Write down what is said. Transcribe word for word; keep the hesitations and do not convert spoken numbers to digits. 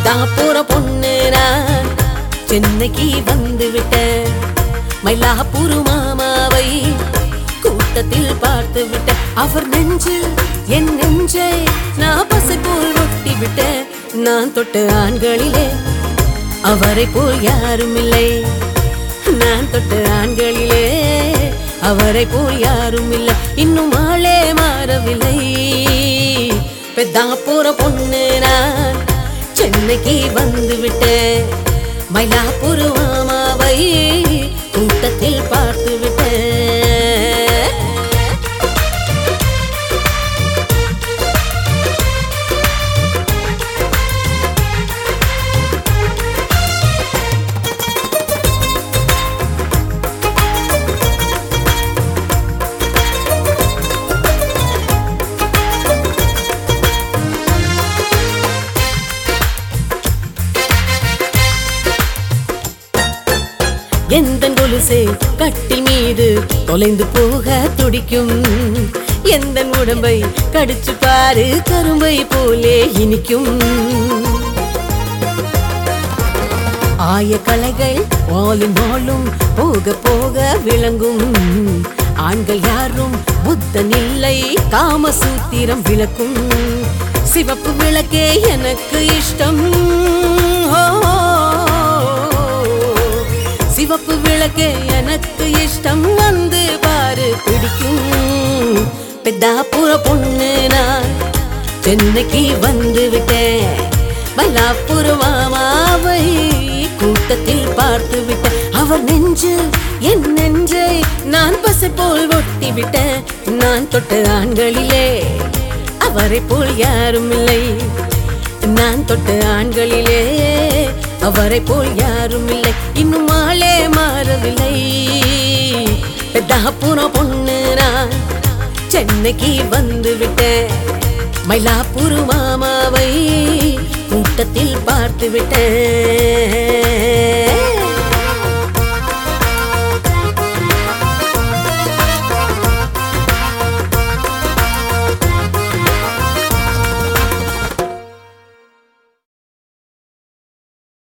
பெத்தாப்புற பொண்ணு நான் சென்னைக்கு வந்து விட்டேன். மயிலாப்பூர் மாமாவை கூட்டத்தில் பார்த்து விட்டேன். அவர் நெஞ்சில் என் நெஞ்சை நான் பசை போல் ஒட்டி விட்டேன். நான் தொட்ட ஆண்களிலே அவரை போல் யாரும் இல்லை. நான் தொட்ட ஆண்களிலே அவரை போல் யாரும் இல்லை. இன்னும் ஆளே மாறவில்லை. பெத்தாப்புற பொண்ணு நான் சென்னைக்கு வந்து விட்டேன். மயிலாப்பூர் மாமாவை கூட்டத்தில் பார்த்து விட்டேன். எந்த கொலுசே கட்டில் மீது தொலைந்து போக துடிக்கும். எந்த உடம்பை கடிச்சு பாரு கரும்பை போலே இனிக்கும். ஆய கலைகள் வாலும் வாழும் போக போக விளங்கும். ஆண்கள் யாரும் புத்தன் இல்லை காமசூத்திரம் விளக்கும். சிவப்பு விளக்கே எனக்கு இஷ்டம். சிவப்பு விளக்கே எனக்கு இஷ்டம். வந்து பாரு பிடிக்கும். பெத்தாப்புற பொண்ணு நான் சென்னைக்கு வந்து விட்டேன். மயிலாப்பூர் மாமாவை கூட்டத்தில் பார்த்து விட்டேன். அவர் நெஞ்சு என் நெஞ்சை நான் பசை போல் ஒட்டி விட்டேன். நான் தொட்ட ஆண்களிலே அவரை போல் யாரும் இல்லை. நான் தொட்ட ஆண்களிலே அவரை போல் யாரும் இல்லை. இன்னும் ஆளே மாறவில்லை. பெத்தாப்புற பொண்ணு நான் சென்னைக்கு வந்து விட்டேன். மயிலாப்பூர் மாமாவை கூட்டத்தில் பார்த்து விட்டேன்.